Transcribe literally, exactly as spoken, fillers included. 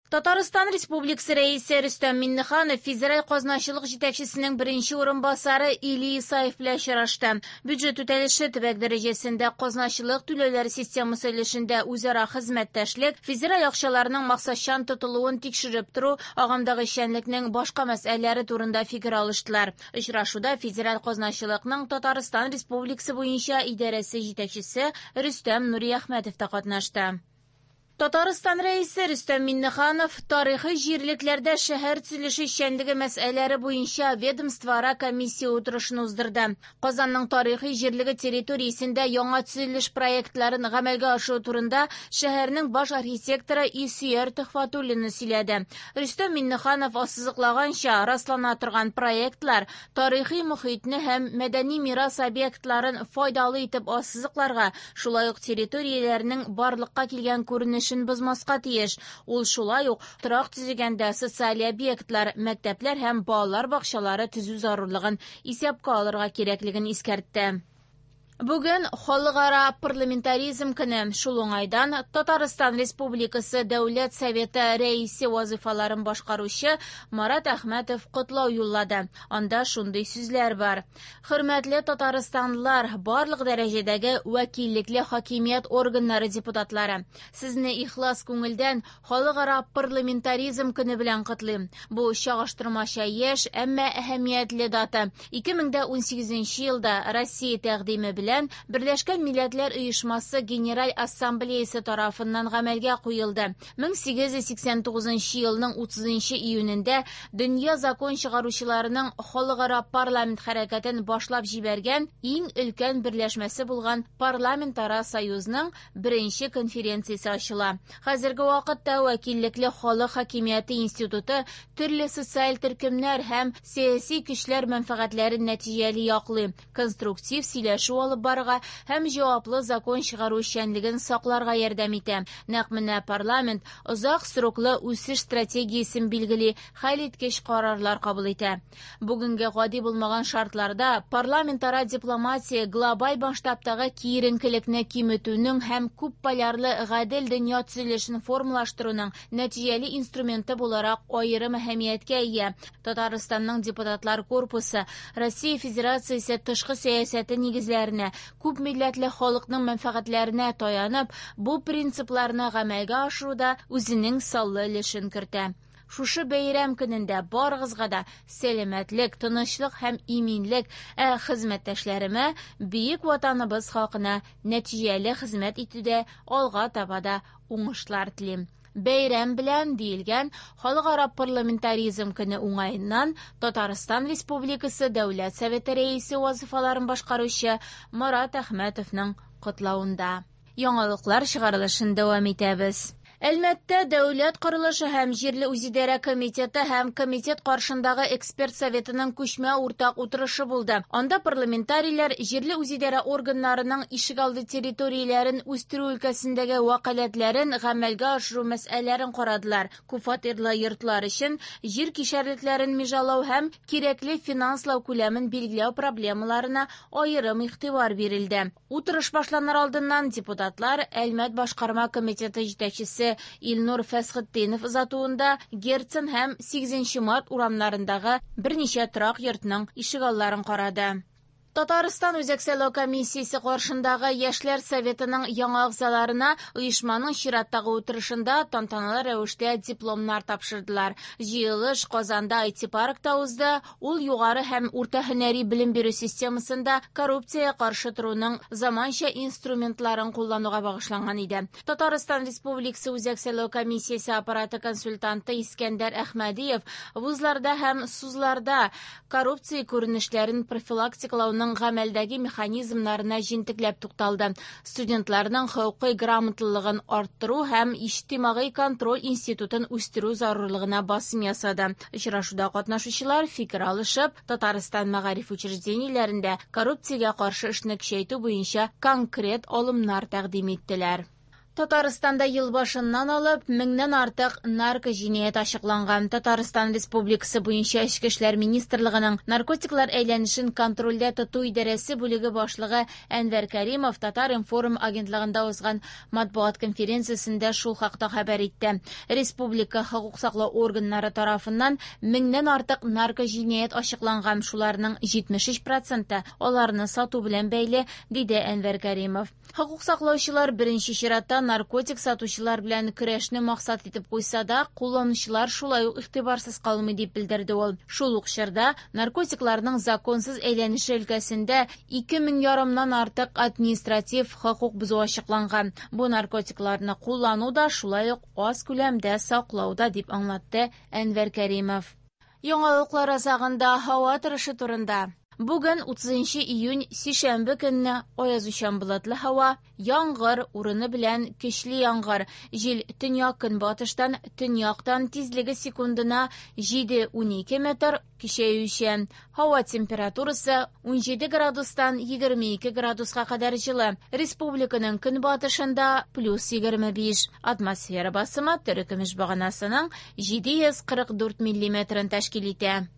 Татарстан Республикасы рәисе Рөстәм Миннеханов федераль казначылык җитәкчесенең беренче урынбасары Или Исаев белән очрашты. Бюджет үтәлеше төбәк дәрәҗәсендә казначылык түләүләре системасы өлешендә үзара хезмәттәшлек, федераль акчаларның максатчан тотылуын тикшереп тору, агымдагы эшчәнлекнең башка мәсьәләләре турында фикер алыштылар. Очрашуда федераль казначылыкның Татарстан Республикасы буенча идарәсе җитәкчесе Рөстәм Нуриәхмәтов та катнашты. Татарстан рәисе Рөстәм Миннеханов тарихи җирлекләрдә шәһәр төзелеше эшчәнлеге мәсьәләләре буенча ведомствара комиссия утырышын уздырды. Казанның тарихи җирлеге территориясендә яңа төзелеш проектларын гамәлгә ашыру турында шәһәрнең баш архитекторы Исүяр Төхфәтуллина сөйләде. Рөстәм Миннеханов ассызыклаганча, раслана торган проектлар тарихи мохитне һәм мәдәни мирас объектларын файдалы итеп ассызыкларга, шулай ук территорияләрнең барлыкка килгән күренеш бозмаска тиеш. Ул шулай ук торак төзегәндә социаль объектлар, мәктәпләр һәм балалар бакчалары төзү зарурлыгын исәпкә алырга кирәклеген искәртте. Бүген халыкара парламентаризм көне. Шул уңайдан Татарстан Республикасы Дәүләт Советы рәисе вазифаларын башкаручы Марат Әхмәтов котлау юллады. Анда шундый сүзләр бар. Хөрмәтле татарстанлылар, барлык дәрәҗәдәге вәкиллекле хакимият органнары депутатлары, сезне ихлас күңелдән халыкара парламентаризм көне белән котлыйм. Бу чагыштырмача яшь, әмма әһәмиятле дата. ике мең унсигезенче елда Россия тәкъдиме белән Берләшкән Милләтләр Оешмасы Генераль Ассамблеясы тарафыннан гамәлгә куелды. мең сигез йөз сиксән тугызынчы елның утызынчы июнендә дөнья закон чыгаручыларының халыкара парламент хәрәкәтен башлап җибәргән иң өлкән берләшмәсе булган Парламентара союзның беренче конференциясе ачыла. Хәзерге вакытта вәкиллекле халык хакимияте институты төрле социаль төркемнәр һәм сәяси көчләр мәнфәгатьләрен нәтиҗәле яклый, конструктив сөйләшү алып барга һәм җаваплы закон чыгару эшчәнлеген сакларга ярдәм итә. Нәкъ менә парламент озак сроклы үсеш стратегиясен билгели, хәл иткеч карарлар кабул итә. Бүгенге гади булмаган шартларда парламентара дипломатия глобаль масштабтагы киеренкелекне киметүнең һәм күп полярлы гадел дөнья төзелешен формалаштыруның нәтиҗәле инструменты буларак аерым әһәмияткә ия. Татарстанның депутатлар корпусы Россия Федерациясе тышкы сәясәте нигезләренә, күп милләтле халыкның мәнфәгатьләренә таянып, бу принципларны гамәлгә ашыруда үзенең саллы өлешен кертә. Шушы бәйрәм көнендә барыгызга да сәламәтлек, тынычлык һәм иминлек, ә хезмәттәшләремә бөек ватаныбыз халкына нәтиҗәле хезмәт итүдә алга таба да уңышлар телим. Бәйрәм белән диелгән халыкара парламентаризм көне уңаеннан Татарстан Республикасы Дәүләт Советы рәисе вазифаларын башкаручы Марат Әхмәтовның котлауында. Яңалыклар чыгарылышын дәвам итәбез. Әлмәттә Дәүләт корылышы һәм җирле үзидарә комитеты һәм комитет каршындагы эксперт советының күчмә уртак утырышы булды. Анда парламентарийлар җирле үзидарә органнарының ишегалды территорияләрен үстерү өлкәсендәге вәкаләтләрен гамәлгә ашыру мәсьәләләрен карадылар. Күп фатирлы йортлар өчен җир кишәрлекләрен межалау һәм кирәкле финанслау күләмен билгеләү проблемаларына аерым игътибар бирелде. Утырыш башланыр алдыннан депутатлар Әлмәт башкарма комитеты җитәкчесе Илнур Фәсхетдинов озатуында Герцен һәм сигезенче март урамнарындагы берничә торак йортның ишегалларын карады. Татарстан Үзәк сайлау комиссиясе каршындагы Яшьләр советының яңа әгъзаларына оешманың чираттагы утырышында тантаналы рәвештә дипломнар тапшырдылар. Җыелыш Казанда ай ти паркта узды. Ул югары һәм урта һөнәри белем бирү системасында коррупциягә каршы торуның заманча инструментларын куллануга багышланган иде. Татарстан Республикасы Үзәк сайлау комиссиясе аппараты консультанты Искәндәр Әхмәдиев вузларда һәм сузларда коррупция күренешләрен профилактикалауның гамәлдәге механизмнарына җентекләп тукталды. Студентларның хокукый грамотлылыгын арттыру һәм иҗтимагый контроль институтын үстерү зарурлыгына басым ясады. Очрашуда катнашучылар фикер алышып, Татарстан мәгариф учреждениеләрендә коррупциягә каршы эшне көчәйтү буенча конкрет алымнар тәкъдим иттеләр. Татарстанда ел башыннан алып, меңнән артык нарко җинаять ачыкланган. Татарстан Республикасы буенча Эчке эшләр министрлыгының наркотиклар әйләнешен контрольдә тоту идарәсе бүлеге башлыгы Әнвәр Кәримов Татар-Информ агентлыгында узган матбугат конференциясендә шул хакта хәбәр итте. Республика хокук саклау органнары тарафыннан меңнән артык нарко җинаять ачыкланган, шуларның җитмеш өч проценты аларны сату белән бәйле, диде Әнвәр Кәримов. Хокук саклаучылар беренче чиратта наркотик сатучылар белән көрәшне максат итеп куйса да, кулланучылар шулай ук игътибарсыз калмый дип белдерде ул. Шул ук чорда наркотикларның законсыз әйләнеше өлкәсендә ике мең ярымнан артык административ хокук бозу ачыкланган. Бу наркотикларны куллану да шулай ук аз күләмдә саклауда, дип аңлатты Әнвәр Кәримов. Яңалыклар азагында һава торышы турында. Бүген утызынчы июнь сишәмбе көнне аязучан болытлы һава, яңгыр урыны белән көчле яңгыр. Җил төньяк-көнбатыштан, төньяктан тизлеге секундына җиде-унике метр көчәючән. Һава температурасы унҗиде градустан егерме ике градуска кадәр җылы. Республиканың көнбатышында плюс егерме биш. Атмосфера басымы төркемеш баганасының җиде йөз кырык дүрт миллиметрын тәшкил итә.